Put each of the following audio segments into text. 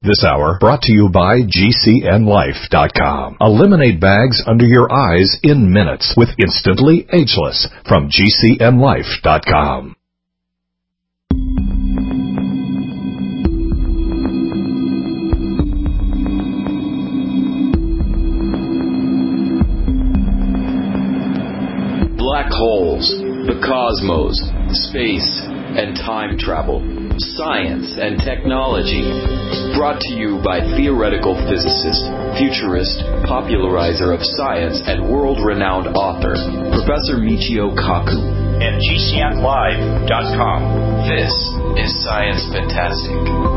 This hour brought to you by GCNLife.com. Eliminate bags under your eyes in minutes with Instantly Ageless from GCNLife.com. Black holes, the cosmos, space, and time travel, science and technology. Brought to you by theoretical physicist, futurist, popularizer of science, and world-renowned author, Professor Michio Kaku. And GCNLive.com. This is Science Fantastic.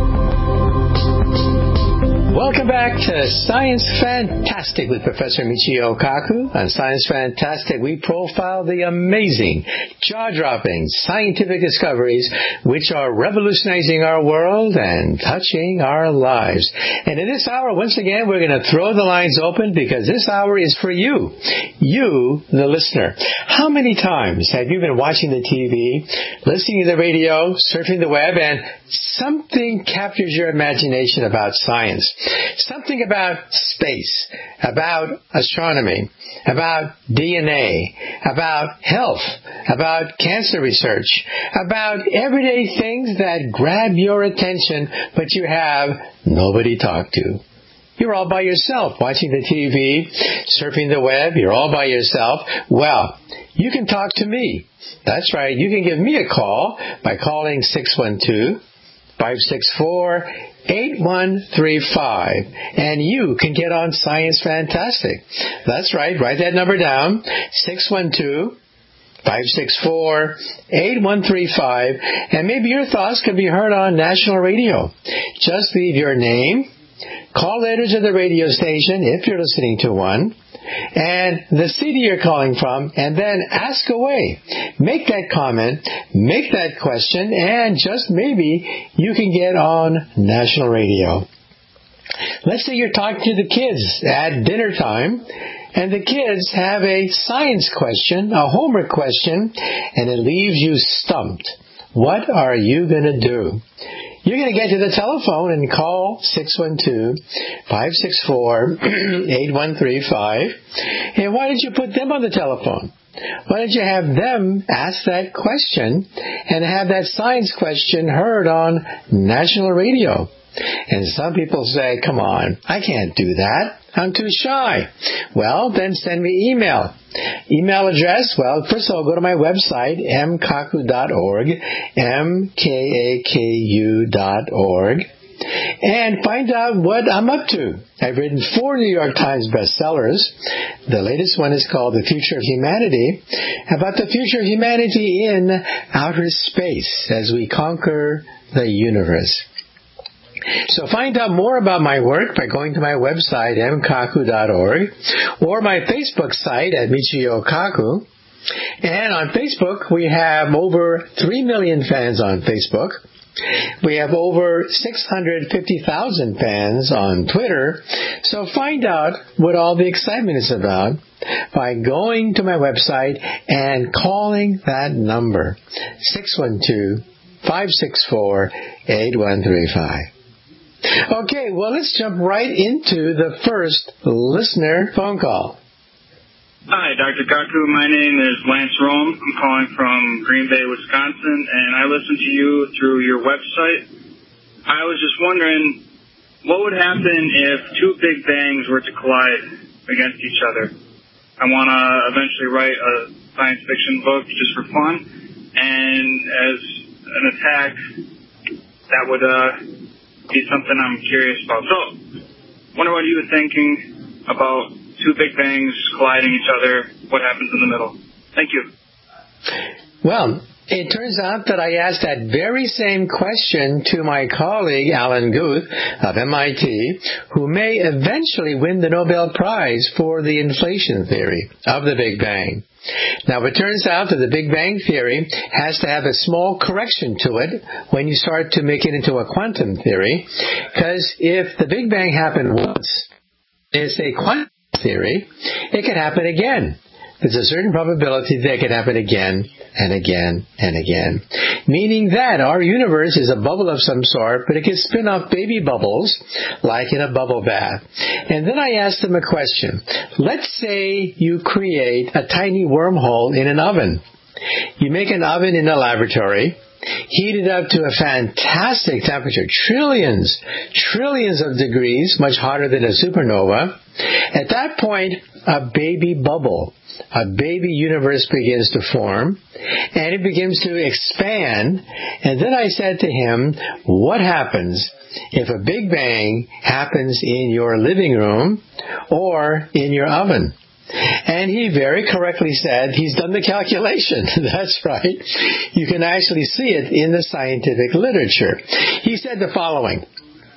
Welcome back to Science Fantastic with Professor Michio Kaku. On Science Fantastic, we profile the amazing, jaw-dropping scientific discoveries which are revolutionizing our world and touching our lives. And in this hour, once again, we're going to throw the lines open because this hour is for you, the listener. How many times have you been watching the TV, listening to the radio, surfing the web, and something captures your imagination about science? Something about space, about astronomy, about DNA, about health, about cancer research, about everyday things that grab your attention, but you have nobody to talk to. You're all by yourself watching the TV, surfing the web. You're all by yourself. Well, you can talk to me. That's right. You can give me a call by calling 612-564-8135, and you can get on Science Fantastic. That's right. Write that number down, 612-564-8135, and maybe your thoughts can be heard on national radio. Just leave your name, call letters of the radio station if you're listening to one, and the city you're calling from, and then ask away. Make that comment, make that question, and just maybe you can get on national radio. Let's say you're talking to the kids at dinner time, and the kids have a science question, a homework question, and it leaves you stumped. What are you going to do? You're going to get to the telephone and call 612-564-8135. And why did you put them on the telephone? Why don't you have them ask that question and have that science question heard on national radio? And some people say, come on, I can't do that. I'm too shy. Well, then send me email. Email address, well, first of all, go to my website, mkaku.org, mkaku.org, and find out what I'm up to. I've written 4 New York Times bestsellers. The latest one is called The Future of Humanity, about the future of humanity in outer space as we conquer the universe. So find out more about my work by going to my website, mkaku.org, or my Facebook site at Michio Kaku. And on Facebook, we have over 3 million fans on Facebook. We have over 650,000 fans on Twitter. So find out what all the excitement is about by going to my website and calling that number, 612-564-8135. Okay, well, let's jump right into the first listener phone call. Hi, Dr. Kaku. My name is Lance Rome. I'm calling from Green Bay, Wisconsin, and I listen to you through your website. I was just wondering, what would happen if 2 big bangs were to collide against each other? I want to eventually write a science fiction book just for fun, and as an attack, that would be something I'm curious about. So, wonder what you were thinking about 2 big bangs colliding each other. What happens in the middle? Thank you. Well, it turns out that I asked that very same question to my colleague Alan Guth of MIT, who may eventually win the Nobel Prize for the inflation theory of the Big Bang. Now, it turns out that the Big Bang Theory has to have a small correction to it when you start to make it into a quantum theory, because if the Big Bang happened once, it's a quantum theory, it can happen again. there's a certain probability that could happen again and again and again. Meaning that our universe is a bubble of some sort, but it can spin off baby bubbles like in a bubble bath. And then I asked him a question. Let's say you create a tiny wormhole in an oven. You make an oven in a laboratory, heat it up to a fantastic temperature, trillions of degrees, much hotter than a supernova. At that point, a baby bubble, a baby universe begins to form, and it begins to expand. And then I said to him, what happens if a big bang happens in your living room or in your oven? And he very correctly said he's done the calculation. That's right. You can actually see it in the scientific literature. He said the following.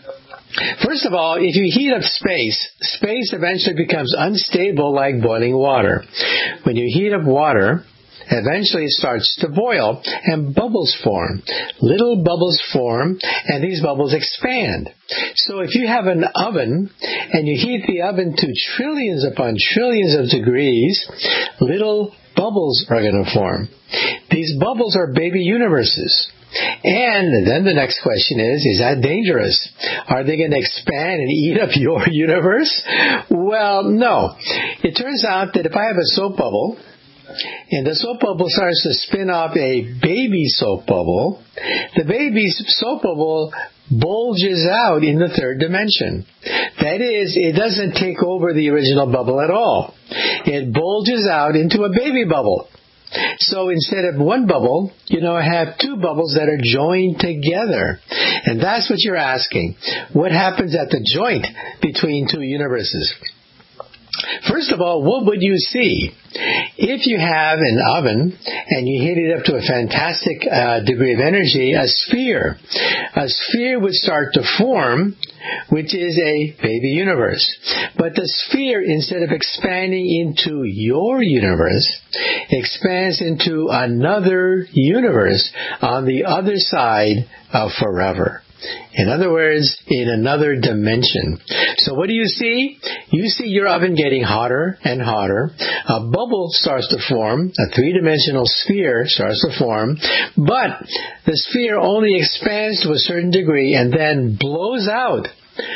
First of all, if you heat up space eventually becomes unstable like boiling water. When you heat up water, eventually it starts to boil and bubbles form. Little bubbles form and these bubbles expand. So if you have an oven and you heat the oven to trillions upon trillions of degrees, little bubbles are going to form. These bubbles are baby universes. And then the next question is that dangerous? Are they going to expand and eat up your universe? Well, no. It turns out that if I have a soap bubble, and the soap bubble starts to spin off a baby soap bubble, the baby soap bubble bulges out in the third dimension. That is, it doesn't take over the original bubble at all. It bulges out into a baby bubble. So instead of one bubble, I have two bubbles that are joined together. And that's what you're asking. What happens at the joint between two universes? First of all, what would you see? If you have an oven and you heat it up to a fantastic degree of energy, a sphere would start to form, which is a baby universe. But the sphere, instead of expanding into your universe, expands into another universe on the other side of forever. In other words, in another dimension. So what do you see? You see your oven getting hotter and hotter. A bubble starts to form. A three-dimensional sphere starts to form. But the sphere only expands to a certain degree and then blows out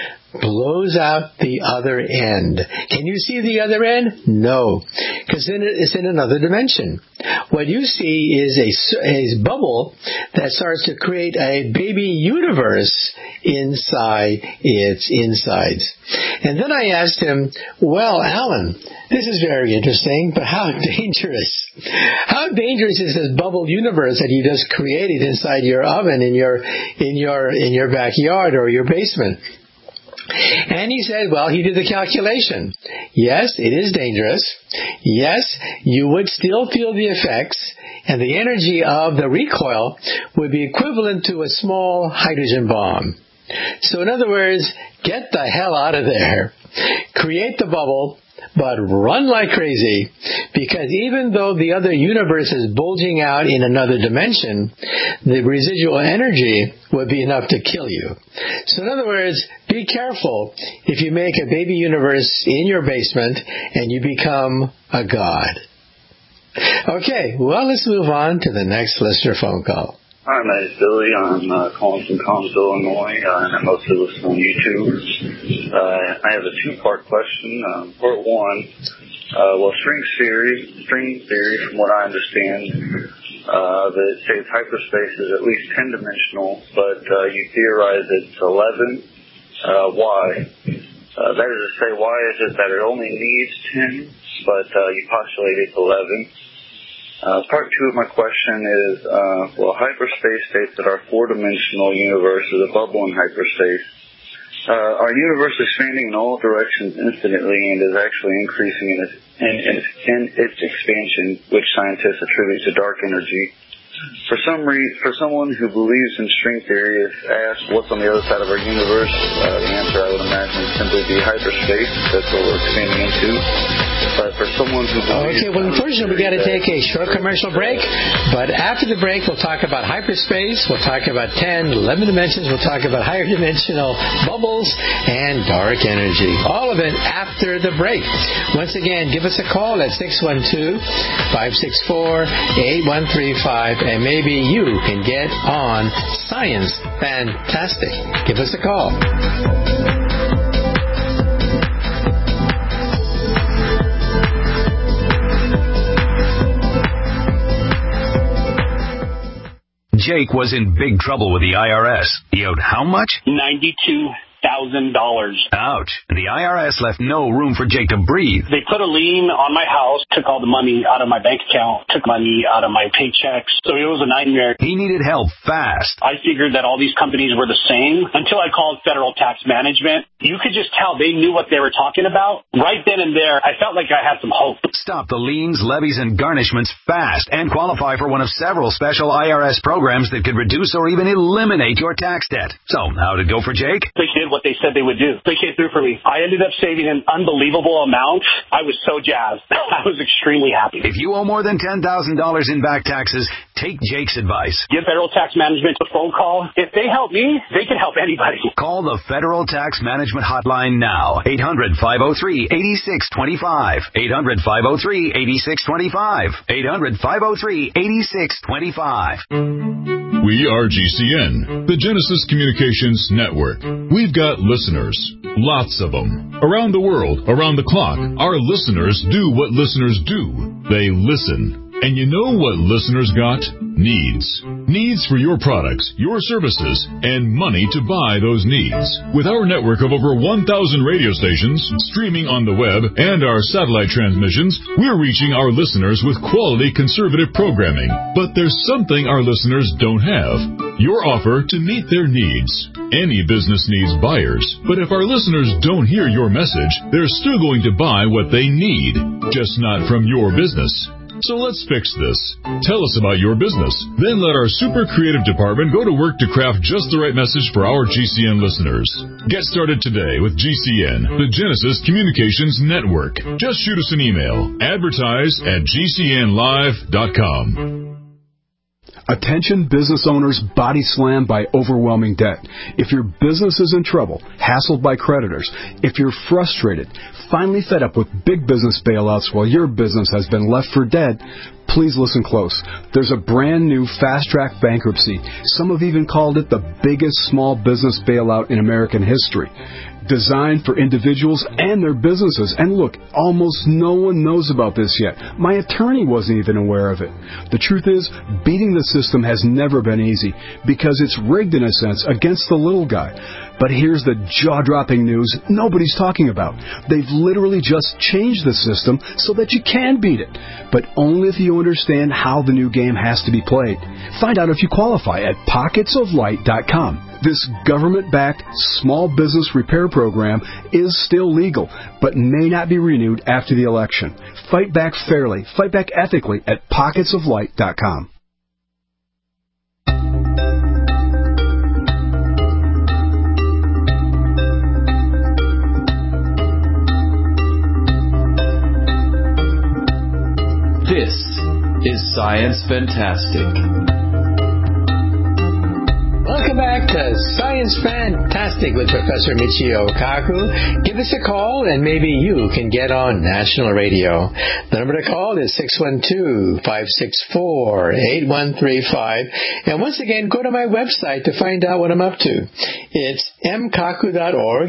the other end. Can you see the other end? No, because then it's in another dimension. What you see is a bubble that starts to create a baby universe inside its insides. And then I asked him, well, Alan, this is very interesting, but how dangerous? How dangerous is this bubble universe that you just created inside your oven in your backyard or your basement? And he said, well, he did the calculation. Yes, it is dangerous. Yes, you would still feel the effects, and the energy of the recoil would be equivalent to a small hydrogen bomb. So in other words, get the hell out of there. Create the bubble, but run like crazy, because even though the other universe is bulging out in another dimension, the residual energy would be enough to kill you. So in other words, be careful if you make a baby universe in your basement and you become a god. Okay, well, let's move on to the next listener phone call. Hi, my name is Billy. I'm calling from Collinsville, Illinois, and I mostly listen on YouTube. I have a two-part question. Part one, string theory, from what I understand, that says hyperspace is at least 10-dimensional, but you theorize it's 11. Why? That is to say, why is it that it only needs 10, but you postulate it's 11? Part two of my question is, hyperspace states that our four-dimensional universe is a bubble in hyperspace. Our universe is expanding in all directions infinitely and is actually increasing in its expansion, which scientists attribute to dark energy. For someone who believes in string theory, if asked what's on the other side of our universe, the answer I would imagine simply be hyperspace. That's what we're expanding into. But for someone who believes... Okay, well, unfortunately, we got to take a short commercial break. But after the break, we'll talk about hyperspace. We'll talk about 10, 11 dimensions. We'll talk about higher dimensional bubbles and dark energy. All of it after the break. Once again, give us a call at 612-564-8135, and maybe you can get on Science Fantastic. Give us a call. Jake was in big trouble with the IRS. He owed how much? $92,000. Ouch. The IRS left no room for Jake to breathe. They put a lien on my house, took all the money out of my bank account, took money out of my paychecks. So it was a nightmare. He needed help fast. I figured that all these companies were the same until I called Federal Tax Management. You could just tell they knew what they were talking about. Right then and there, I felt like I had some hope. Stop the liens, levies, and garnishments fast and qualify for one of several special IRS programs that could reduce or even eliminate your tax debt. So, how'd it go for Jake? They did what they said they would do. They came through for me. I ended up saving an unbelievable amount. I was so jazzed. I was extremely happy. If you owe more than $10,000 in back taxes, take Jake's advice. Give Federal Tax Management a phone call. If they help me, they can help anybody. Call the Federal Tax Management Hotline now. 800-503-8625. 800-503-8625. 800-503-8625. We are GCN, the Genesis Communications Network. We've got listeners, lots of them, around the world, around the clock. Our listeners do what listeners do. They listen. And you know what listeners got? Needs. Needs for your products, your services, and money to buy those needs. With our network of over 1,000 radio stations, streaming on the web, and our satellite transmissions, we're reaching our listeners with quality conservative programming. But there's something our listeners don't have. Your offer to meet their needs. Any business needs buyers. But if our listeners don't hear your message, they're still going to buy what they need, just not from your business. So let's fix this. Tell us about your business. Then let our super creative department go to work to craft just the right message for our GCN listeners. Get started today with GCN, the Genesis Communications Network. Just shoot us an email. Advertise@gcnlive.com. Attention business owners body slammed by overwhelming debt. If your business is in trouble, hassled by creditors, if you're frustrated, finally fed up with big business bailouts while your business has been left for dead, please listen close. There's a brand new fast-track bankruptcy. Some have even called it the biggest small business bailout in American history. Designed for individuals and their businesses. And look, almost no one knows about this yet. My attorney wasn't even aware of it. The truth is, beating the system has never been easy because it's rigged in a sense against the little guy. But here's the jaw-dropping news nobody's talking about. They've literally just changed the system so that you can beat it. But only if you understand how the new game has to be played. Find out if you qualify at pocketsoflight.com. This government-backed small business repair program is still legal, but may not be renewed after the election. Fight back fairly, fight back ethically at pocketsoflight.com. This is Science Fantastic. Welcome back to Science Fantastic with Professor Michio Kaku. Give us a call and maybe you can get on national radio. The number to call is 612-564-8135. And once again, go to my website to find out what I'm up to. It's mkaku.org,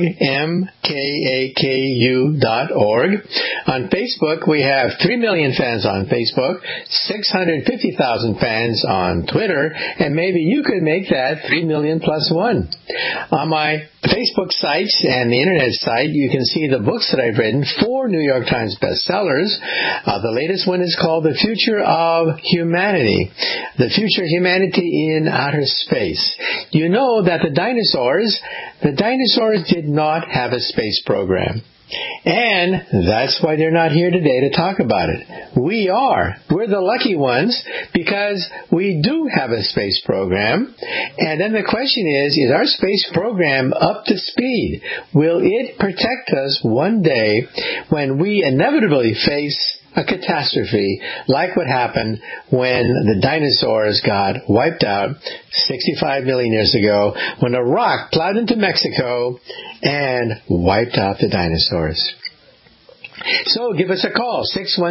mkaku.org. On Facebook, we have 3 million fans on Facebook, 650,000 fans on Twitter, and maybe you could make that 3 million plus one. On my Facebook site and the internet site, you can see the books that I've written, 4 New York Times bestsellers. The latest one is called The Future of Humanity. The Future of Humanity in Outer Space. You know that the dinosaurs did not have a space program. And that's why they're not here today to talk about it. We are. We're the lucky ones because we do have a space program. And then the question is our space program up to speed? Will it protect us one day when we inevitably face a catastrophe like what happened when the dinosaurs got wiped out 65 million years ago when a rock plowed into Mexico and wiped out the dinosaurs? So give us a call.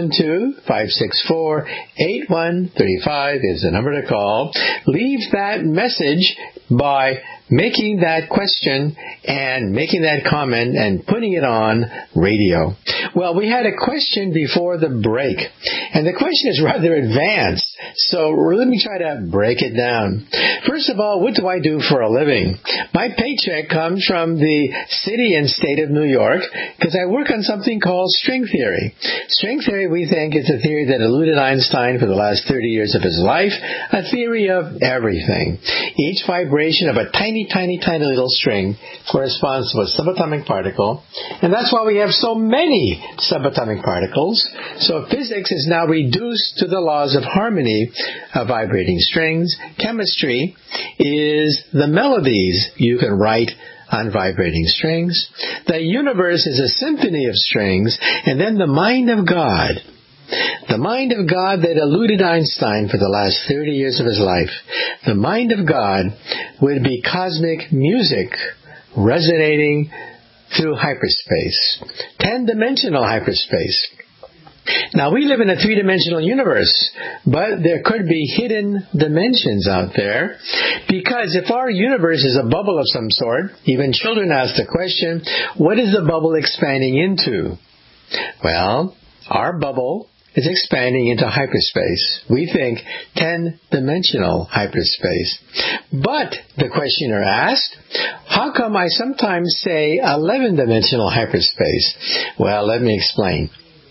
612-564-8135 is the number to call. Leave that message by making that question and making that comment and putting it on radio. Well, we had a question before the break, and the question is rather advanced, so let me try to break it down. First of all, what do I do for a living? My paycheck comes from the city and state of New York because I work on something called string theory. String theory, we think, is a theory that eluded Einstein for the last 30 years of his life, a theory of everything. Each vibration of a tiny little string corresponds to a subatomic particle, and that's why we have so many subatomic particles. So physics is now reduced to the laws of harmony of vibrating strings. Chemistry is the melodies you can write on vibrating strings. The universe is a symphony of strings, and then the mind of God. The mind of God that eluded Einstein for the last 30 years of his life. The mind of God would be cosmic music resonating through hyperspace. 10-dimensional hyperspace. Now, we live in a 3-dimensional universe, but there could be hidden dimensions out there, because if our universe is a bubble of some sort, even children ask the question, what is the bubble expanding into? Well, our bubble is expanding into hyperspace. We think 10-dimensional hyperspace. But, the questioner asked, how come I sometimes say 11-dimensional hyperspace? Well, let me explain.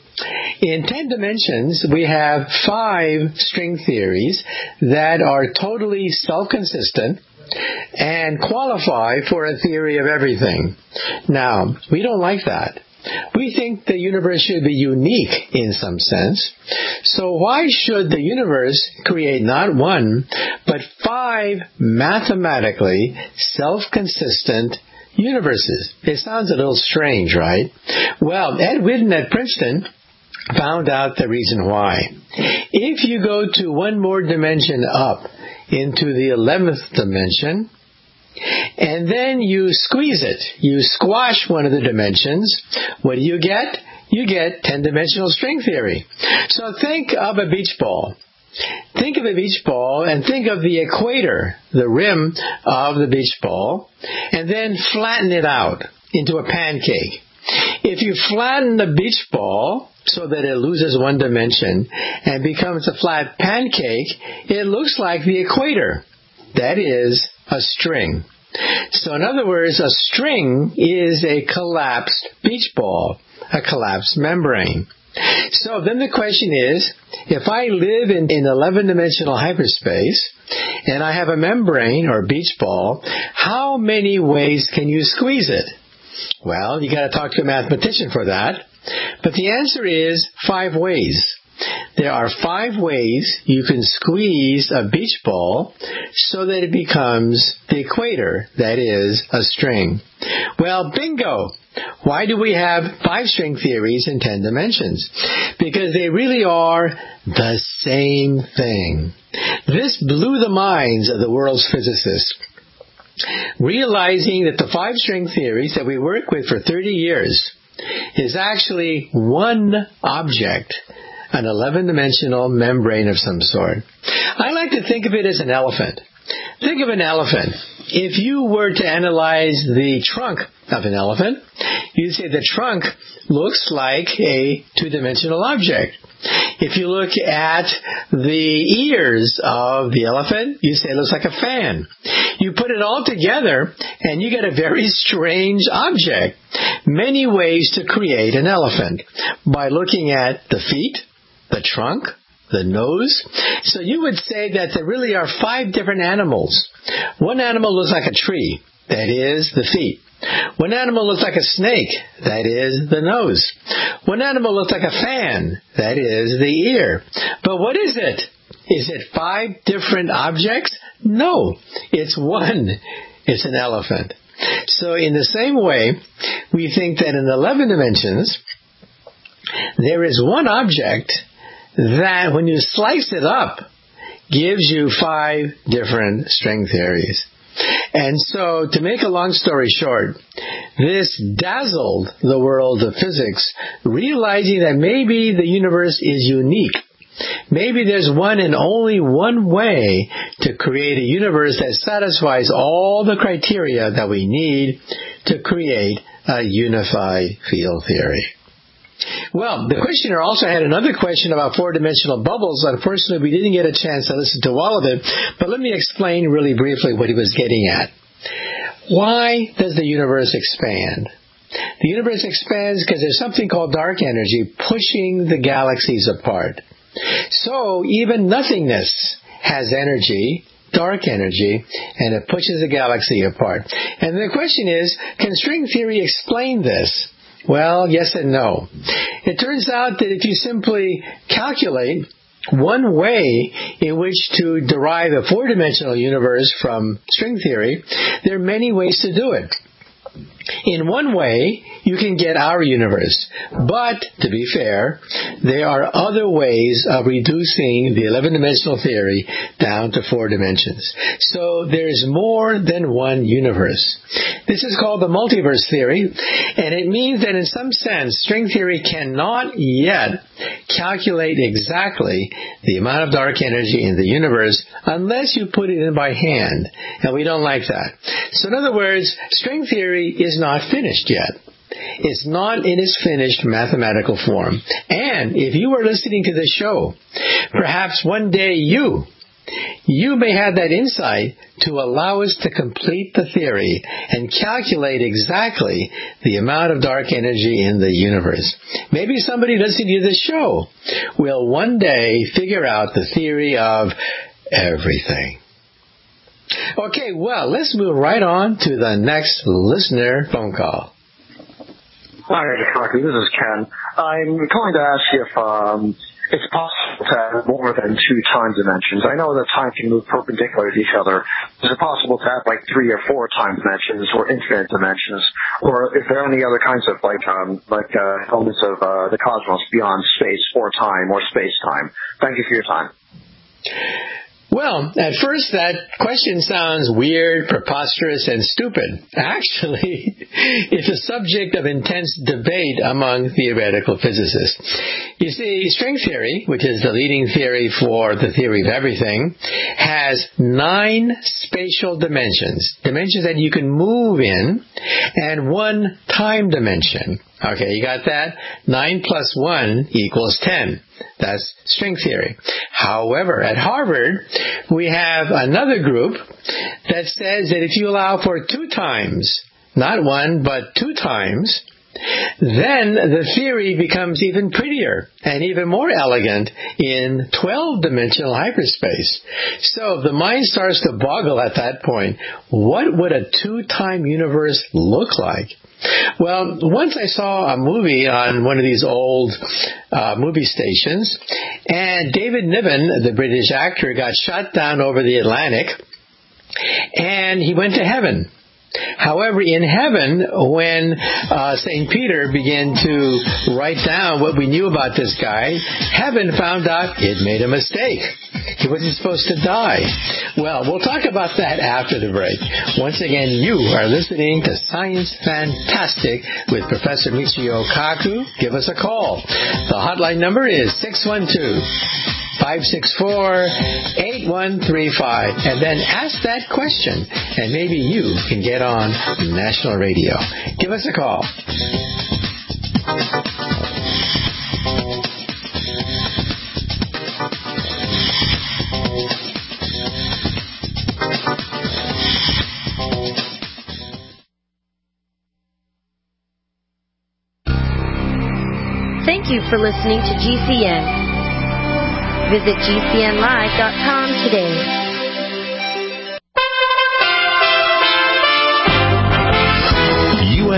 In 10 dimensions, we have 5 string theories that are totally self-consistent and qualify for a theory of everything. Now, we don't like that. We think the universe should be unique in some sense. So why should the universe create not 1, but 5 mathematically self-consistent universes? It sounds a little strange, right? Well, Ed Witten at Princeton found out the reason why. If you go to one more dimension up into the 11th dimension, and then you squeeze it, you squash one of the dimensions, what do you get? You get 10-dimensional string theory. So think of a beach ball. Think of a beach ball and think of the equator, the rim of the beach ball, and then flatten it out into a pancake. If you flatten the beach ball so that it loses one dimension and becomes a flat pancake, it looks like the equator. That is a string. So in other words, a string is a collapsed beach ball, a collapsed membrane. So then the question is, if I live in 11-dimensional hyperspace and I have a membrane or beach ball, how many ways can you squeeze it? Well, you got to talk to a mathematician for that. But the answer is 5 ways. There are 5 ways you can squeeze a beach ball so that it becomes the equator, that is, a string. Well, bingo! Why do we have 5 string theories in 10 dimensions? Because they really are the same thing. This blew the minds of the world's physicists, realizing that the 5 string theories that we work with for 30 years is actually one object, an 11-dimensional membrane of some sort. I like to think of it as an elephant. Think of an elephant. If you were to analyze the trunk of an elephant, you'd say the trunk looks like a 2-dimensional object. If you look at the ears of the elephant, you say it looks like a fan. You put it all together, and you get a very strange object. Many ways to create an elephant. By looking at the feet, the trunk, the nose. So you would say that there really are 5 different animals. One animal looks like a tree. That is the feet. One animal looks like a snake. That is the nose. One animal looks like a fan. That is the ear. But what is it? Is it 5 different objects? No, it's one. It's an elephant. So in the same way, we think that in 11 dimensions, there is one object that, when you slice it up, gives you 5 different string theories. And so, to make a long story short, this dazzled the world of physics, realizing that maybe the universe is unique. Maybe there's one and only one way to create a universe that satisfies all the criteria that we need to create a unified field theory. Well, the questioner also had another question about 4-dimensional bubbles. Unfortunately, we didn't get a chance to listen to all of it, but let me explain really briefly what he was getting at. Why does the universe expand? The universe expands because there's something called dark energy pushing the galaxies apart. So even nothingness has energy, dark energy, and it pushes the galaxy apart. And the question is, can string theory explain this? Well, yes and no. It turns out that if you simply calculate one way in which to derive a 4-dimensional universe from string theory, there are many ways to do it. In one way, you can get our universe. But, to be fair, there are other ways of reducing the 11-dimensional theory down to 4 dimensions. So there's more than one universe. This is called the multiverse theory, and it means that in some sense, string theory cannot yet calculate exactly the amount of dark energy in the universe unless you put it in by hand, and we don't like that. So in other words, string theory is not finished yet. It's not in its finished mathematical form. And if you are listening to this show, perhaps one day you may have that insight to allow us to complete the theory and calculate exactly the amount of dark energy in the universe. Maybe somebody listening to this show will one day figure out the theory of everything. Okay, well, let's move right on to the next listener phone call. Hi, Dr. This is Ken. I'm calling to ask if it's possible to have more than 2 time dimensions. I know that time can move perpendicular to each other. Is it possible to have like 3 or 4 time dimensions or infinite dimensions? Or if there are any other kinds of elements of the cosmos beyond space or time or space-time? Thank you for your time. Well, at first that question sounds weird, preposterous, and stupid. Actually, it's a subject of intense debate among theoretical physicists. You see, string theory, which is the leading theory for the theory of everything, has 9 spatial dimensions that you can move in, and 1 time dimension. Okay, you got that? 9 plus 1 equals 10. That's string theory. However, at Harvard, we have another group that says that if you allow for 2 times, not 1, but 2 times, then the theory becomes even prettier and even more elegant in 12-dimensional hyperspace. So the mind starts to boggle at that point. What would a 2-time universe look like? Well, once I saw a movie on one of these old movie stations, and David Niven, the British actor, got shot down over the Atlantic, and he went to heaven. However, in heaven, when St. Peter began to write down what we knew about this guy, heaven found out it made a mistake. He wasn't supposed to die. Well, we'll talk about that after the break. Once again, you are listening to Science Fantastic with Professor Michio Kaku. Give us a call. The hotline number is 612-564-8135. And then ask that question, and maybe you can get on national radio. Give us a call. Thank you for listening to GCN. Visit GCNlive.com today.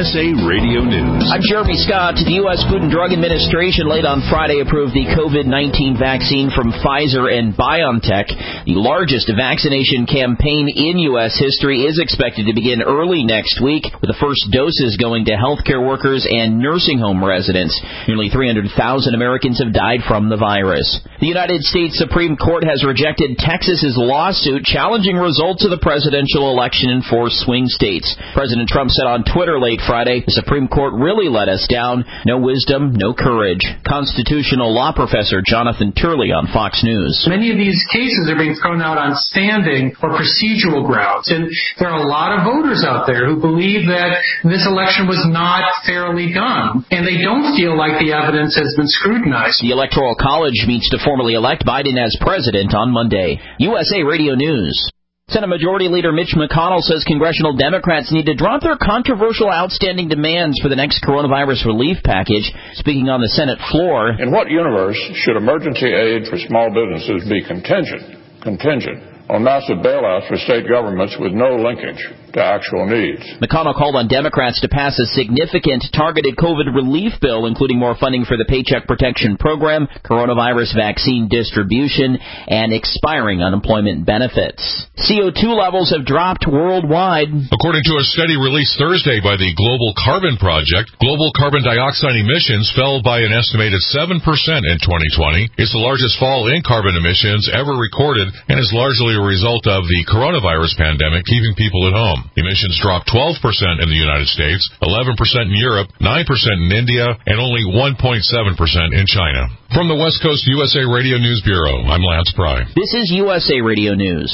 USA Radio News. I'm Jeremy Scott. The U.S. Food and Drug Administration late on Friday approved the COVID-19 vaccine from Pfizer and BioNTech. The largest vaccination campaign in U.S. history is expected to begin early next week, with the first doses going to healthcare workers and nursing home residents. Nearly 300,000 Americans have died from the virus. The United States Supreme Court has rejected Texas's lawsuit challenging results of the presidential election in 4 swing states. President Trump said on Twitter late Friday, the Supreme Court really let us down. No wisdom, no courage. Constitutional law professor Jonathan Turley on Fox News. Many of these cases are being thrown out on standing or procedural grounds. And there are a lot of voters out there who believe that this election was not fairly done. And they don't feel like the evidence has been scrutinized. The Electoral College meets to formally elect Biden as president on Monday. USA Radio News. Senate Majority Leader Mitch McConnell says congressional Democrats need to drop their controversial outstanding demands for the next coronavirus relief package. Speaking on the Senate floor. In what universe should emergency aid for small businesses be contingent on massive bailouts for state governments with no linkage to actual needs? McConnell called on Democrats to pass a significant targeted COVID relief bill, including more funding for the Paycheck Protection Program, coronavirus vaccine distribution, and expiring unemployment benefits. CO2 levels have dropped worldwide. According to a study released Thursday by the Global Carbon Project, global carbon dioxide emissions fell by an estimated 7% in 2020. It's the largest fall in carbon emissions ever recorded and is largely a result of the coronavirus pandemic keeping people at home. Emissions dropped 12% in the United States, 11% in Europe, 9% in India, and only 1.7% in China. From the West Coast USA Radio News Bureau, I'm Lance Pry. This is USA Radio News.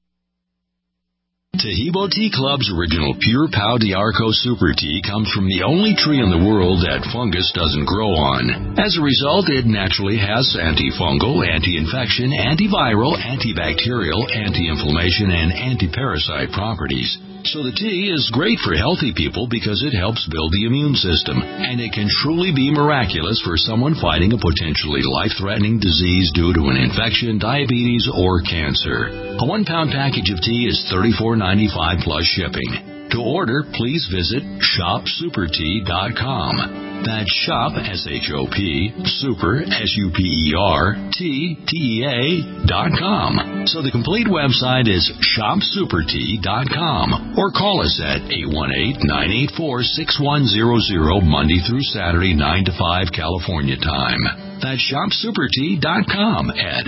Tahibo Tea Club's original Pure Pau d'Arco Super Tea comes from the only tree in the world that fungus doesn't grow on. As a result, it naturally has antifungal, anti-infection, antiviral, antibacterial, anti-inflammation, and anti-parasite properties. So the tea is great for healthy people because it helps build the immune system, and it can truly be miraculous for someone fighting a potentially life-threatening disease due to an infection, diabetes, or cancer. A 1-pound package of tea is $34.95 plus shipping. To order, please visit shopsupertea.com. That's shop, S-H-O-P, super, S-U-P-E-R, T-T-E-A.com. So the complete website is shopsupertea.com, or call us at 818-984-6100 Monday through Saturday, 9 to 5 California time. That's shopsupertea.com at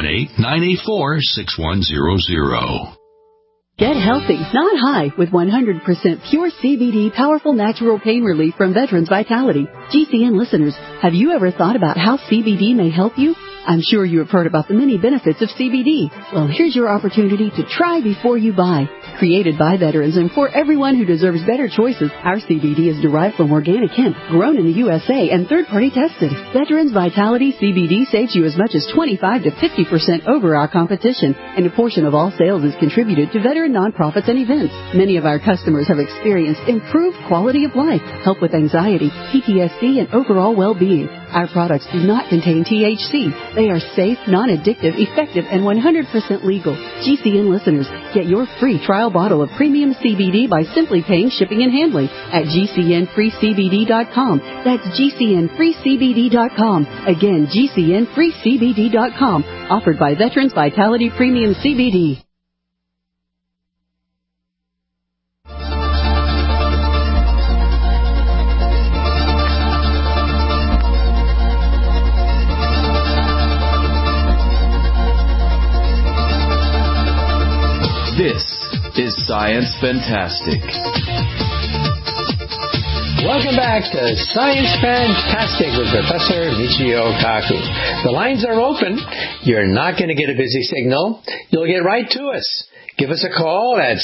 818-984-6100. Get healthy, not high, with 100% pure CBD powerful natural pain relief from Veterans Vitality. GCN listeners, have you ever thought about how CBD may help you? I'm sure you have heard about the many benefits of CBD. Well, here's your opportunity to try before you buy. Created by veterans and for everyone who deserves better choices, our CBD is derived from organic hemp, grown in the USA, and third-party tested. Veterans Vitality CBD saves you as much as 25 to 50% over our competition, and a portion of all sales is contributed to veteran nonprofits and events. Many of our customers have experienced improved quality of life, help with anxiety, PTSD, and overall well-being. Our products do not contain THC. They are safe, non-addictive, effective, and 100% legal. GCN listeners, get your free trial bottle of premium CBD by simply paying shipping and handling at GCNFreeCBD.com. That's GCNFreeCBD.com. Again, GCNFreeCBD.com. Offered by Veterans Vitality Premium CBD. This is Science Fantastic. Welcome back to Science Fantastic with Professor Michio Kaku. The lines are open. You're not going to get a busy signal. You'll get right to us. Give us a call at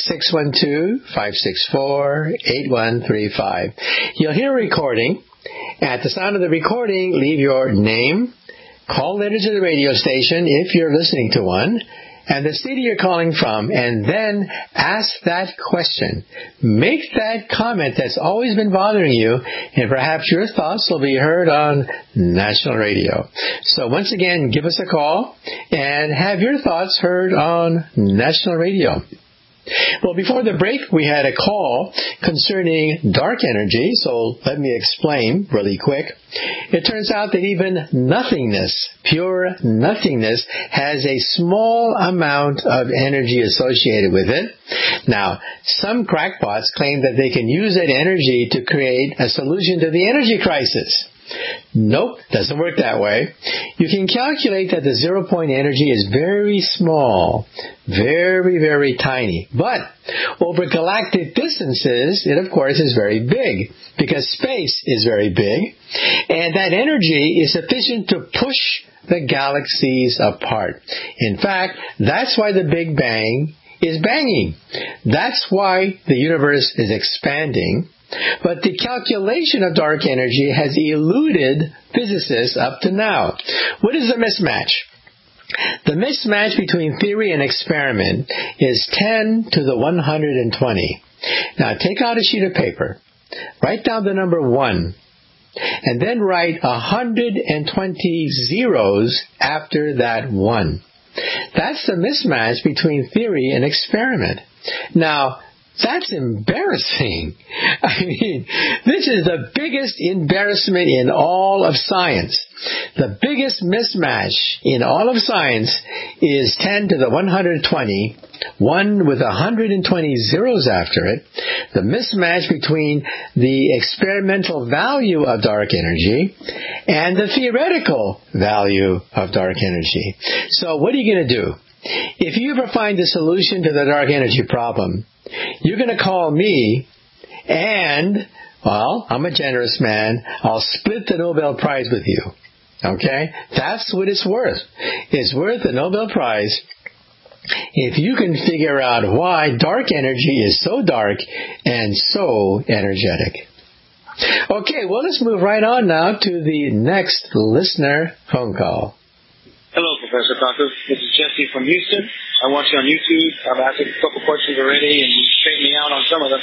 612-564-8135. You'll hear a recording. At the sound of the recording, leave your name, call letter to the radio station if you're listening to one, and the city you're calling from, and then ask that question. Make that comment that's always been bothering you, and perhaps your thoughts will be heard on national radio. So once again, give us a call and have your thoughts heard on national radio. Well, before the break, we had a call concerning dark energy, so let me explain really quick. It turns out that even nothingness, pure nothingness, has a small amount of energy associated with it. Now, some crackpots claim that they can use that energy to create a solution to the energy crisis. Nope, doesn't work that way. You can calculate that the 0-point energy is very small, very, very tiny. But over galactic distances, it of course is very big, because space is very big, and that energy is sufficient to push the galaxies apart. In fact, that's why the Big Bang is banging. That's why the universe is expanding. But the calculation of dark energy has eluded physicists up to now. What is the mismatch? The mismatch between theory and experiment is 10 to the 120. Now take out a sheet of paper, write down the number 1, and then write 120 zeros after that 1. That's the mismatch between theory and experiment. Now, that's embarrassing. I mean, this is the biggest embarrassment in all of science. The biggest mismatch in all of science is 10 to the 120, 1 with 120 zeros after it. The mismatch between the experimental value of dark energy and the theoretical value of dark energy. So what are you going to do? If you ever find the solution to the dark energy problem, you're going to call me, and, well, I'm a generous man. I'll split the Nobel Prize with you. Okay? That's what it's worth. It's worth the Nobel Prize if you can figure out why dark energy is so dark and so energetic. Okay, well, let's move right on now to the next listener phone call. Hello, Professor Kaku. This is Jesse from Houston. I watch you on YouTube. I've asked a couple questions already, and you straightened me out on some of them.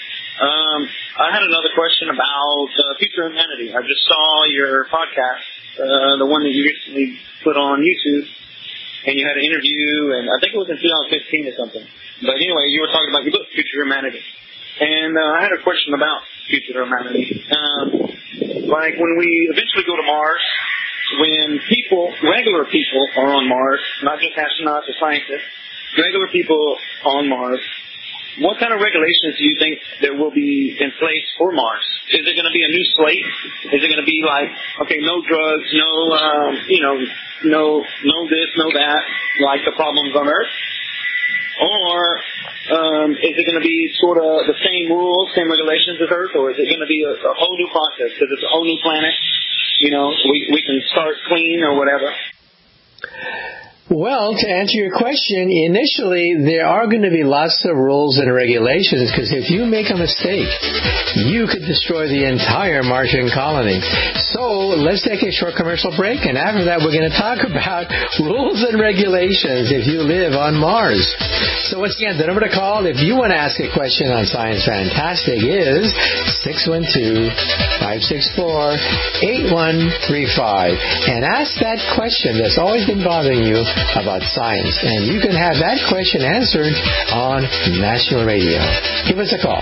I had another question about future humanity. I just saw your podcast, the one that you recently put on YouTube, and you had an interview, and I think it was in 2015 or something. But anyway, you were talking about your book, Future Humanity. And I had a question about future humanity. Like when we eventually go to Mars, when people, regular people are on Mars, not just astronauts or scientists, regular people on Mars, what kind of regulations do you think there will be in place for Mars? Is it going to be a new slate? Is it going to be like, okay, no drugs, no this, no that, like the problems on Earth? Or is it going to be sort of the same rules, same regulations as Earth, or is it going to be a whole new process because it's a whole new planet? You know, we can start clean or whatever. Well, to answer your question, initially there are going to be lots of rules and regulations because if you make a mistake, you could destroy the entire Martian colony. So let's take a short commercial break, and after that we're going to talk about rules and regulations if you live on Mars. So once again, the number to call if you want to ask a question on Science Fantastic is 612-564-8135. And ask that question that's always been bothering you about science, and you can have that question answered on National Radio. Give us a call.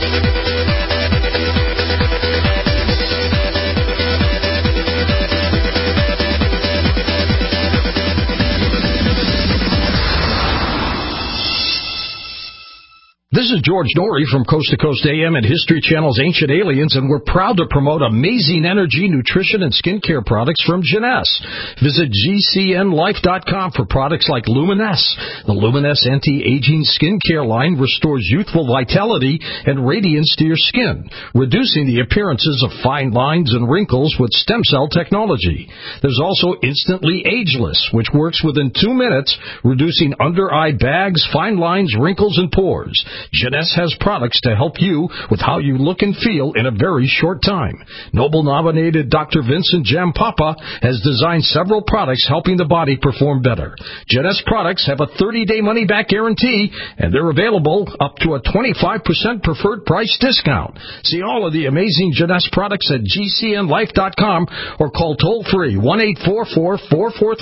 This is George Norrie from Coast to Coast AM and History Channel's Ancient Aliens, and we're proud to promote amazing energy, nutrition, and skincare products from Jeunesse. Visit GCNLife.com for products like Luminesse. The Luminesse anti-aging skincare line restores youthful vitality and radiance to your skin, reducing the appearances of fine lines and wrinkles with stem cell technology. There's also Instantly Ageless, which works within 2 minutes, reducing under-eye bags, fine lines, wrinkles, and pores. Jeunesse has products to help you with how you look and feel in a very short time. Nobel-nominated Dr. Vincent Jampapa has designed several products helping the body perform better. Jeunesse products have a 30-day money-back guarantee, and they're available up to a 25% preferred price discount. See all of the amazing Jeunesse products at GCNLife.com or call toll-free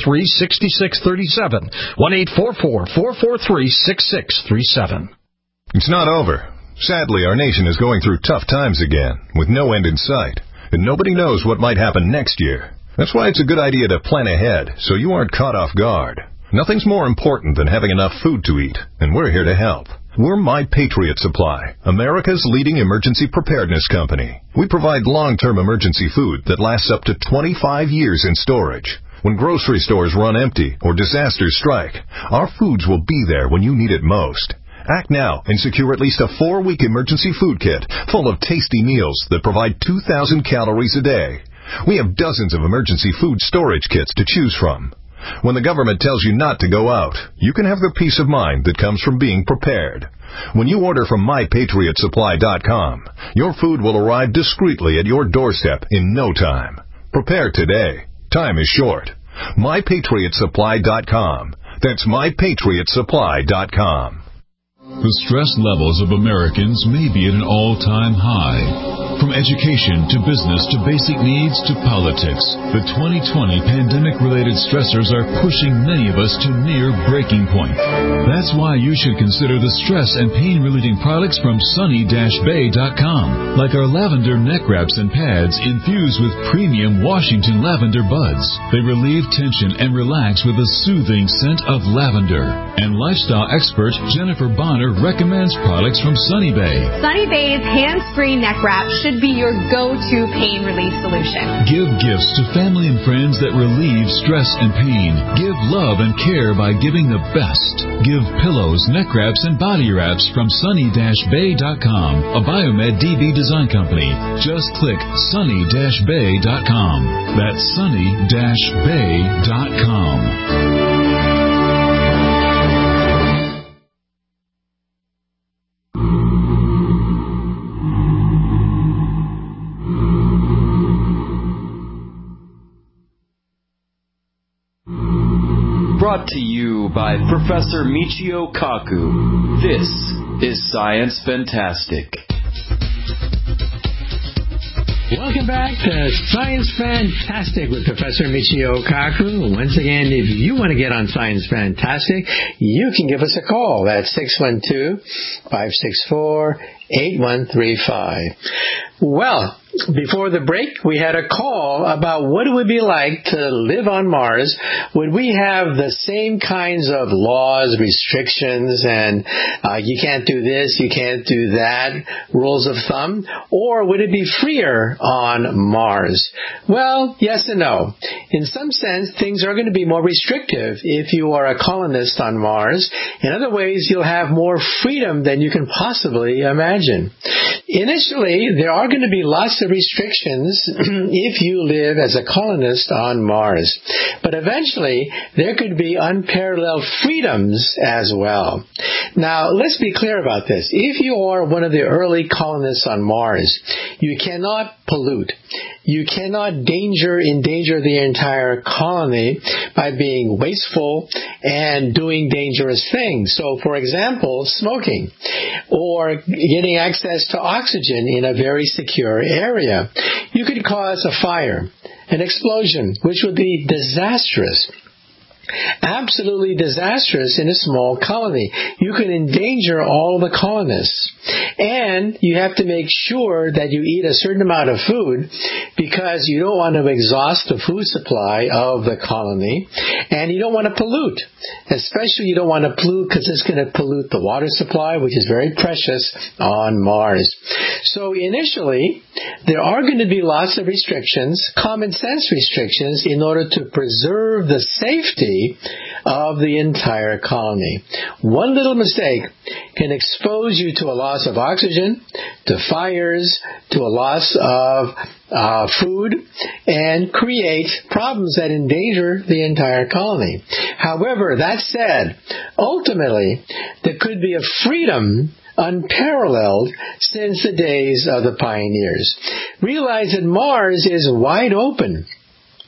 1-844-443-6637, 1-844-443-6637. It's not over. Sadly, our nation is going through tough times again, with no end in sight, and nobody knows what might happen next year. That's why it's a good idea to plan ahead, so you aren't caught off guard. Nothing's more important than having enough food to eat, and we're here to help. We're My Patriot Supply, America's leading emergency preparedness company. We provide long-term emergency food that lasts up to 25 years in storage. When grocery stores run empty or disasters strike, our foods will be there when you need it most. Act now and secure at least a 4-week emergency food kit full of tasty meals that provide 2,000 calories a day. We have dozens of emergency food storage kits to choose from. When the government tells you not to go out, you can have the peace of mind that comes from being prepared. When you order from MyPatriotSupply.com, your food will arrive discreetly at your doorstep in no time. Prepare today. Time is short. MyPatriotSupply.com. That's MyPatriotSupply.com. The stress levels of Americans may be at an all-time high. From education to business to basic needs to politics, the 2020 pandemic-related stressors are pushing many of us to near breaking point. That's why you should consider the stress and pain-relieving products from Sunny-Bay.com, like our lavender neck wraps and pads infused with premium Washington lavender buds. They relieve tension and relax with a soothing scent of lavender. And lifestyle expert Jennifer Bonner recommends products from Sunny Bay. Sunny Bay's hands-free neck wrap should be your go-to pain relief solution. Give gifts to family and friends that relieve stress and pain. Give love and care by giving the best. Give pillows, neck wraps, and body wraps from Sunny-Bay.com, a Biomed DB design company. Just click Sunny-Bay.com. That's Sunny-Bay.com. Brought to you by Professor Michio Kaku. This is Science Fantastic. Welcome back to Science Fantastic with Professor Michio Kaku. Once again, if you want to get on Science Fantastic, you can give us a call. That's 612-564-8135. Well, before the break, we had a call about what it would be like to live on Mars. Would we have the same kinds of laws, restrictions, and you can't do this, you can't do that, rules of thumb? Or would it be freer on Mars? Well, yes and no. In some sense, things are going to be more restrictive if you are a colonist on Mars. In other ways, you'll have more freedom than you can possibly imagine. Initially, there are going to be lots of restrictions if you live as a colonist on Mars. But eventually, there could be unparalleled freedoms as well. Now, let's be clear about this. If you are one of the early colonists on Mars, you cannot pollute. You cannot endanger the entire colony by being wasteful and doing dangerous things. So, for example, smoking or getting access to oxygen in a very secure area. You could cause a fire, an explosion, which would be disastrous. Absolutely disastrous in a small colony. You can endanger all the colonists. And you have to make sure that you eat a certain amount of food because you don't want to exhaust the food supply of the colony. And you don't want to pollute. Especially you don't want to pollute because it's going to pollute the water supply, which is very precious on Mars. So initially, there are going to be lots of restrictions, common sense restrictions, in order to preserve the safety of the entire colony. One little mistake can expose you to a loss of oxygen, to fires, to a loss of food, and create problems that endanger the entire colony. However, that said, ultimately, there could be a freedom unparalleled since the days of the pioneers. Realize that Mars is wide open.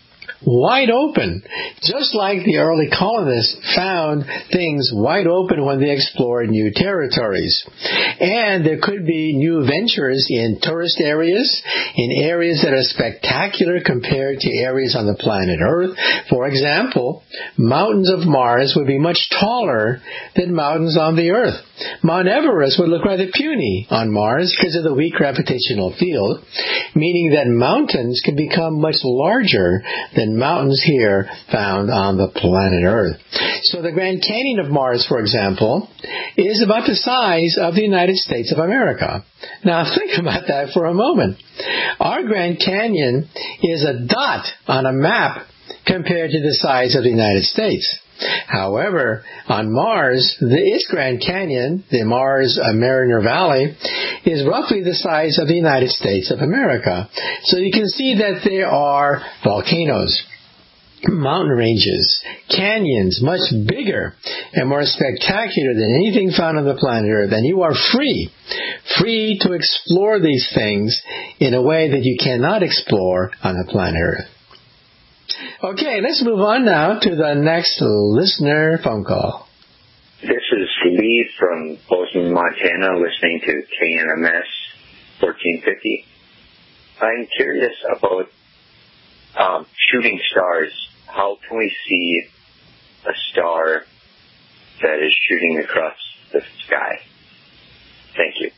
wide open, just like the early colonists found things wide open when they explored new territories. And there could be new ventures in tourist areas, in areas that are spectacular compared to areas on the planet Earth. For example, mountains of Mars would be much taller than mountains on the Earth. Mount Everest would look rather puny on Mars because of the weak gravitational field, meaning that mountains can become much larger than mountains here found on the planet Earth. So the Grand Canyon of Mars, for example, is about the size of the United States of America. Now think about that for a moment. Our Grand Canyon is a dot on a map compared to the size of the United States. However, on Mars, its Grand Canyon, the Mars Mariner Valley, is roughly the size of the United States of America. So you can see that there are volcanoes, mountain ranges, canyons, much bigger and more spectacular than anything found on the planet Earth. And you are free to explore these things in a way that you cannot explore on the planet Earth. Okay, let's move on now to the next listener phone call. This is Lee from Bozeman, Montana, listening to KNMS 1450. I'm curious about shooting stars. How can we see a star that is shooting across the sky? Thank you.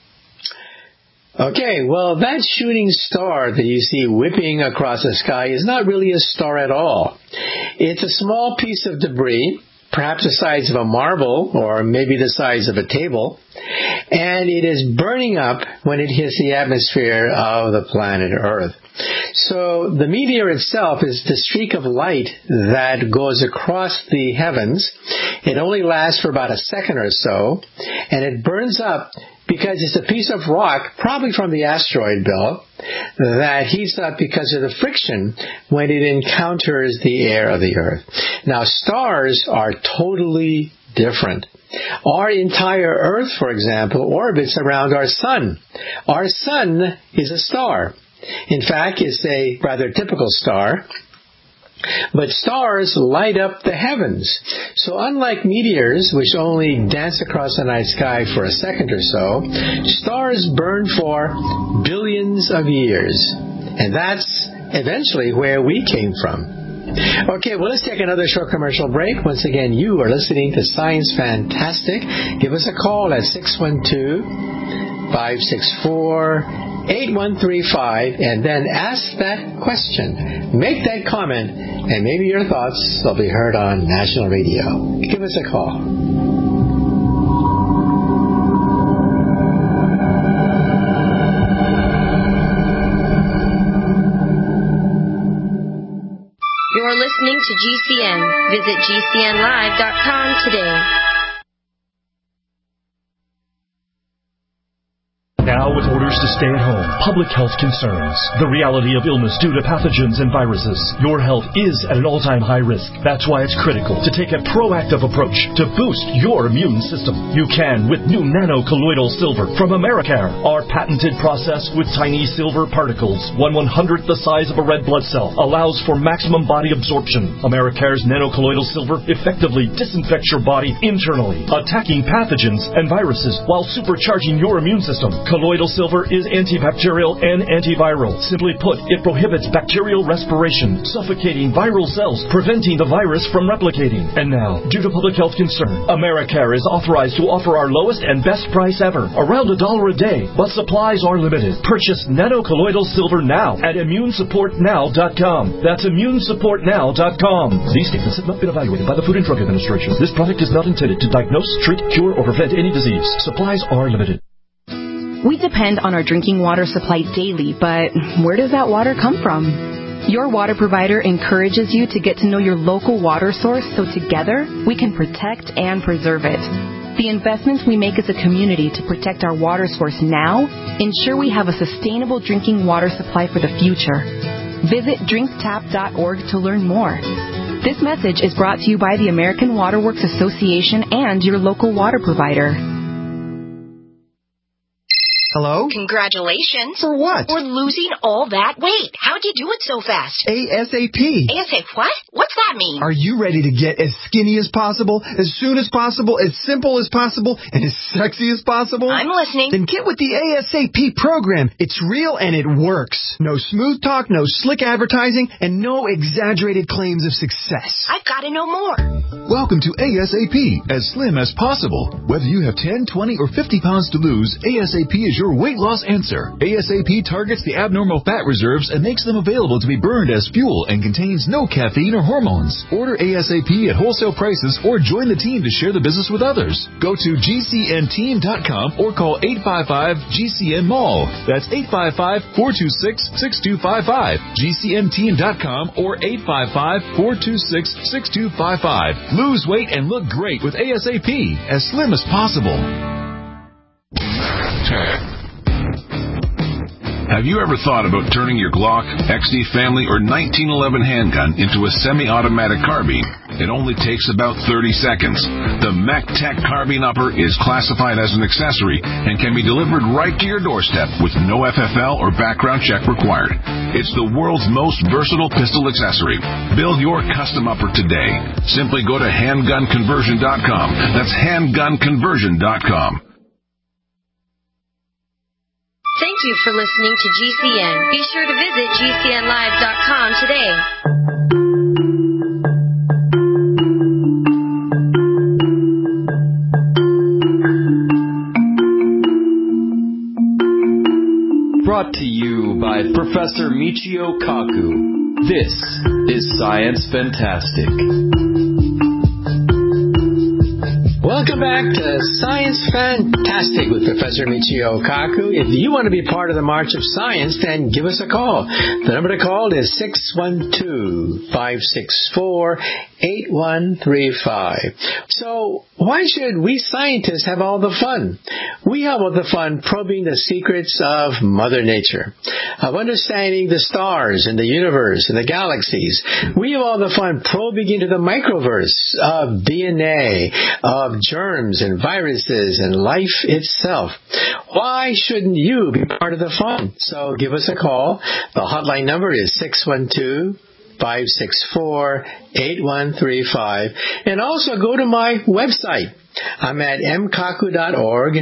Okay, well, that shooting star that you see whipping across the sky is not really a star at all. It's a small piece of debris, perhaps the size of a marble or maybe the size of a table, and it is burning up when it hits the atmosphere of the planet Earth. So the meteor itself is the streak of light that goes across the heavens. It only lasts for about a second or so, and it burns up because it's a piece of rock, probably from the asteroid belt, that heats up because of the friction when it encounters the air of the Earth. Now, stars are totally different. Our entire Earth, for example, orbits around our sun. Our sun is a star. In fact, it's a rather typical star. But stars light up the heavens. So unlike meteors, which only dance across the night sky for a second or so, stars burn for billions of years. And that's eventually where we came from. Okay, well, let's take another short commercial break. Once again, you are listening to Science Fantastic. Give us a call at 612-564-8135 and then ask that question. Make that comment, and maybe your thoughts will be heard on national radio. Give us a call. You're listening to GCN. Visit GCNlive.com today. Now with orders to stay at home, public health concerns, the reality of illness due to pathogens and viruses, your health is at an all-time high risk. That's why it's critical to take a proactive approach to boost your immune system. You can with new nano-colloidal silver from Americare. Our patented process with tiny silver particles, 1/100th the size of a red blood cell, allows for maximum body absorption. Americare's nano-colloidal silver effectively disinfects your body internally, attacking pathogens and viruses while supercharging your immune system. Colloidal silver is antibacterial and antiviral. Simply put, it prohibits bacterial respiration, suffocating viral cells, preventing the virus from replicating. And now, due to public health concern, Americare is authorized to offer our lowest and best price ever, around $1 a day, but supplies are limited. Purchase nano-colloidal silver now at immunesupportnow.com. That's immunesupportnow.com. These statements have not been evaluated by the Food and Drug Administration. This product is not intended to diagnose, treat, cure, or prevent any disease. Supplies are limited. We depend on our drinking water supply daily, but where does that water come from? Your water provider encourages you to get to know your local water source so together we can protect and preserve it. The investments we make as a community to protect our water source now ensure we have a sustainable drinking water supply for the future. Visit drinktap.org to learn more. This message is brought to you by the American Water Works Association and your local water provider. Hello? Congratulations. For what? For losing all that weight. How'd you do it so fast? ASAP. ASAP what? What's that mean? Are you ready to get as skinny as possible, as soon as possible, as simple as possible, and as sexy as possible? I'm listening. Then get with the ASAP program. It's real and it works. No smooth talk, no slick advertising, and no exaggerated claims of success. I've got to know more. Welcome to ASAP, as slim as possible. Whether you have 10, 20, or 50 pounds to lose, ASAP is your weight loss answer. ASAP targets the abnormal fat reserves and makes them available to be burned as fuel and contains no caffeine or hormones. Order ASAP at wholesale prices or join the team to share the business with others. Go to GCNteam.com or call 855-GCN-MALL. That's 855-426-6255. GCNteam.com or 855-426-6255. Lose weight and look great with ASAP, as slim as possible. Have you ever thought about turning your Glock, XD Family, or 1911 handgun into a semi-automatic carbine? It only takes about 30 seconds. The MacTech Carbine Upper is classified as an accessory and can be delivered right to your doorstep with no FFL or background check required. It's the world's most versatile pistol accessory. Build your custom upper today. Simply go to handgunconversion.com. That's handgunconversion.com. Thank you for listening to GCN. Be sure to visit GCNlive.com today. Brought to you by Professor Michio Kaku. This is Science Fantastic. Welcome back to Science Fantastic with Professor Michio Kaku. If you want to be part of the March of Science, then give us a call. The number to call is 612-564-8135. So why should we scientists have all the fun? We have all the fun probing the secrets of Mother Nature, of understanding the stars and the universe and the galaxies. We have all the fun probing into the microverse of DNA, of germs and viruses and life itself. Why shouldn't you be part of the fun? So give us a call. The hotline number is 612-564-8135. And also go to my website. I'm at mkaku.org,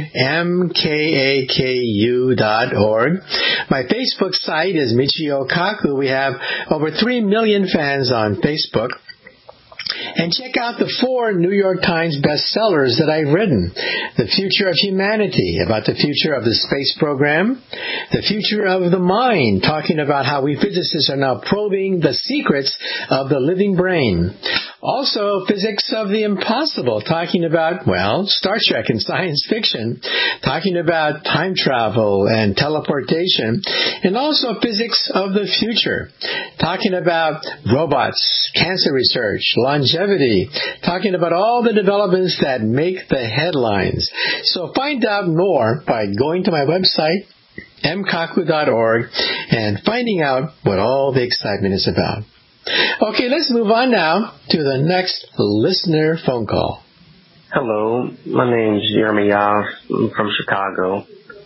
mkaku.org. My Facebook site is Michio Kaku. We have over 3 million fans on Facebook. And check out the 4 New York Times bestsellers that I've written. The Future of Humanity, about the future of the space program. The Future of the Mind, talking about how we physicists are now probing the secrets of the living brain. Also, Physics of the Impossible, talking about, well, Star Trek and science fiction, talking about time travel and teleportation, and also Physics of the Future, talking about robots, cancer research, longevity, talking about all the developments that make the headlines. So find out more by going to my website, mkaku.org, and finding out what all the excitement is about. Okay, let's move on now to the next listener phone call. Hello, my name's Jeremy Yav. I'm from Chicago.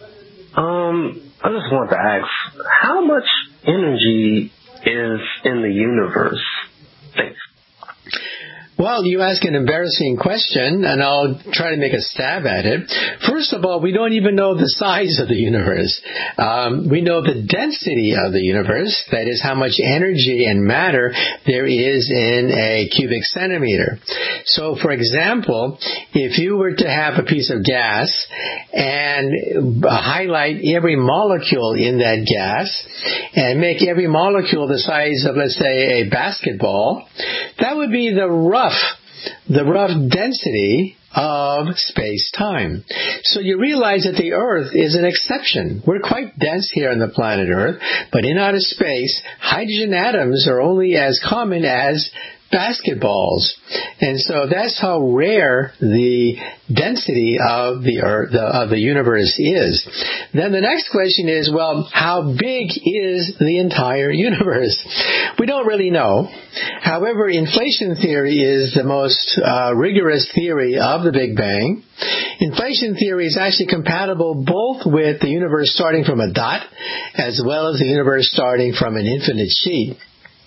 I just want to ask, how much energy is in the universe? Thanks. Well, you ask an embarrassing question, and I'll try to make a stab at it. First of all, we don't even know the size of the universe. We know the density of the universe, that is how much energy and matter there is in a cubic centimeter. So, for example, if you were to have a piece of gas and highlight every molecule in that gas and make every molecule the size of, let's say, a basketball, that would be the rough density of space-time. So you realize that the Earth is an exception. We're quite dense here on the planet Earth, but in outer space, hydrogen atoms are only as common as basketballs. And so that's how rare the density of the universe is. Then the next question is, well, how big is the entire universe? We don't really know. However, inflation theory is the most rigorous theory of the Big Bang. Inflation theory is actually compatible both with the universe starting from a dot as well as the universe starting from an infinite sheet.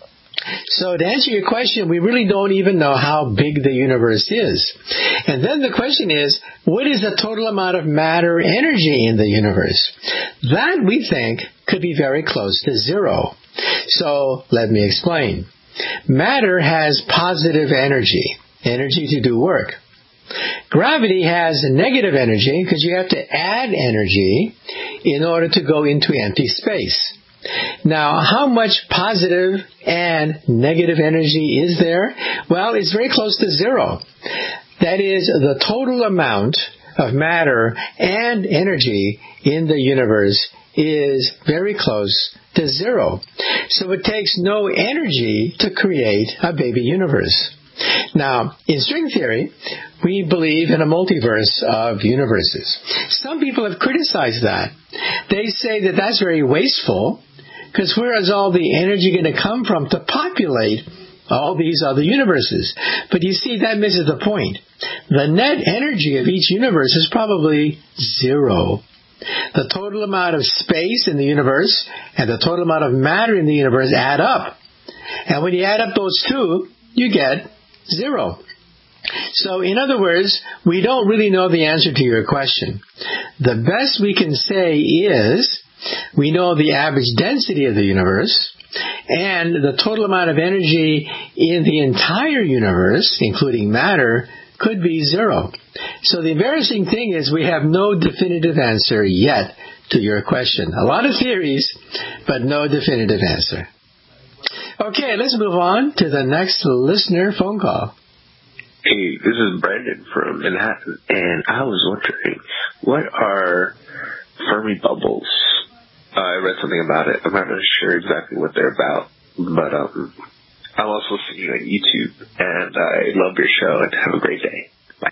So to answer your question, we really don't even know how big the universe is. And then the question is, what is the total amount of matter energy in the universe? That, we think, could be very close to zero. So let me explain. Matter has positive energy to do work. Gravity has negative energy because you have to add energy in order to go into empty space. Now, how much positive and negative energy is there? Well, it's very close to zero. That is, the total amount of matter and energy in the universe is very close to zero. So it takes no energy to create a baby universe. Now, in string theory, we believe in a multiverse of universes. Some people have criticized that. They say that that's very wasteful, because where is all the energy going to come from to populate all these other universes? But you see, that misses the point. The net energy of each universe is probably zero. The total amount of space in the universe and the total amount of matter in the universe add up. And when you add up those two, you get zero. So, in other words, we don't really know the answer to your question. The best we can say is we know the average density of the universe, and the total amount of energy in the entire universe, including matter, could be zero. So the embarrassing thing is we have no definitive answer yet to your question. A lot of theories, but no definitive answer. Okay, let's move on to the next listener phone call. Hey, this is Brandon from Manhattan, and I was wondering, what are Fermi bubbles? I read something about it. I'm not really sure exactly what they're about, but I'm also listening on YouTube, and I love your show, and have a great day. Bye.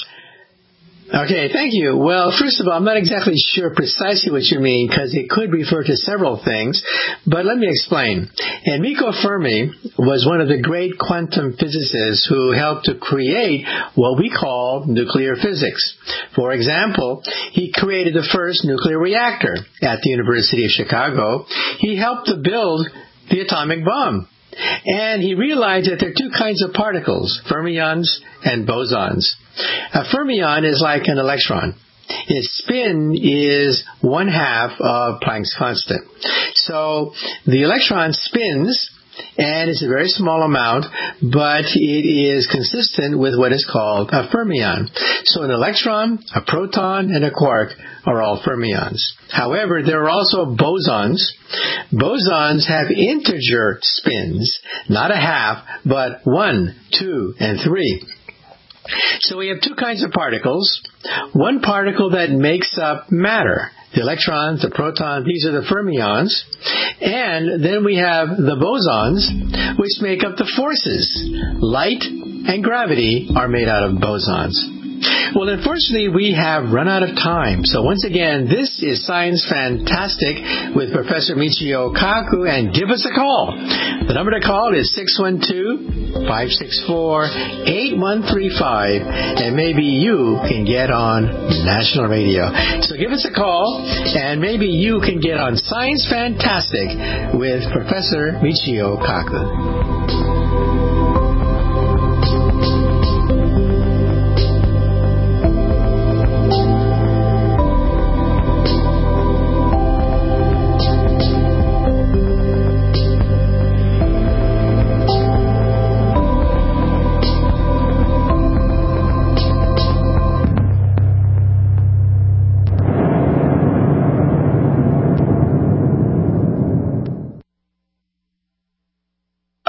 Okay, thank you. Well, first of all, I'm not exactly sure precisely what you mean because it could refer to several things, but let me explain. Enrico Fermi was one of the great quantum physicists who helped to create what we call nuclear physics. For example, he created the first nuclear reactor at the University of Chicago. He helped to build the atomic bomb. And he realized that there are two kinds of particles, fermions and bosons. A fermion is like an electron. Its spin is 1/2 of Planck's constant. So the electron spins, and it's a very small amount, but it is consistent with what is called a fermion. So an electron, a proton, and a quark are all fermions. However, there are also bosons. Bosons have integer spins, not 1/2, but 1, 2, and 3. So we have two kinds of particles. One particle that makes up matter. The electrons, the protons, these are the fermions. And then we have the bosons, which make up the forces. Light and gravity are made out of bosons. Well, unfortunately, we have run out of time. So once again, this is Science Fantastic with Professor Michio Kaku, and give us a call. The number to call is 612-564-8135, and maybe you can get on national radio. So give us a call, and maybe you can get on Science Fantastic with Professor Michio Kaku.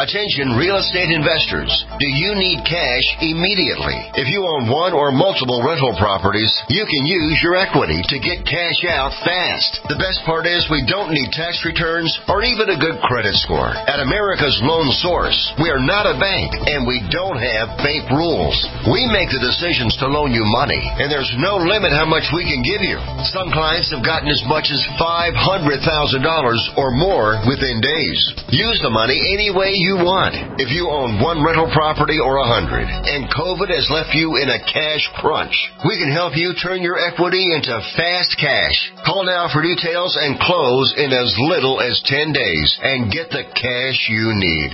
Attention real estate investors. Do you need cash immediately? If you own one or multiple rental properties, you can use your equity to get cash out fast. The best part is we don't need tax returns or even a good credit score. At America's Loan Source, we are not a bank and we don't have bank rules. We make the decisions to loan you money, and there's no limit how much we can give you. Some clients have gotten as much as $500,000 or more within days. Use the money any way you want. If you own one rental property or 100 and COVID has left you in a cash crunch, we can help you turn your equity into fast cash. Call now for details and close in as little as 10 days and get the cash you need.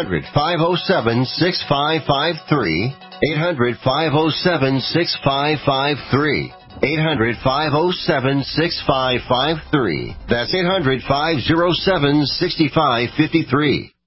800-507-6553. 800-507-6553. 800-507-6553. That's 800-507-6553.